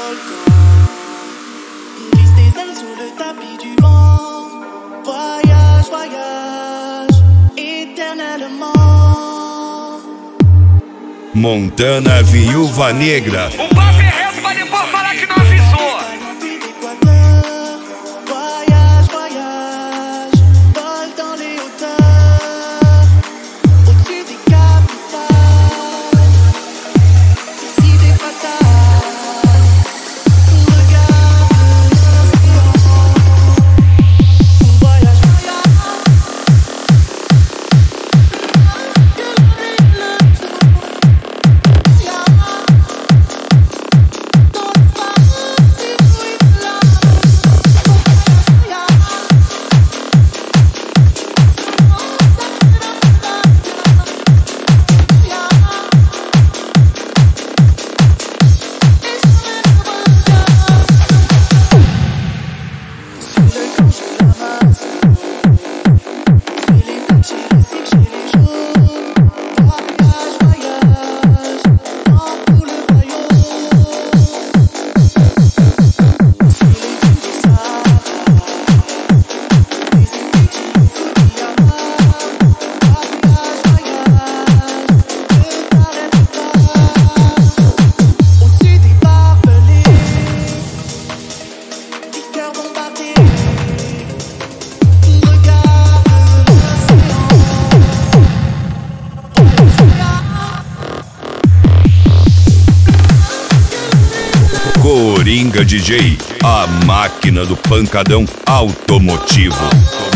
volcan. On glisse tes ailes sous le tapis du vent. Voyage, voyage, éternellement. Montana Viúva Negra. O papo é reto pra depois falar que não avisou. Voyage, voyage, vole dans les hauteurs, au-dessus des capitales, ici des fatales. Regarde l'océan. Voyage, Coringa DJ, a máquina do pancadão automotivo.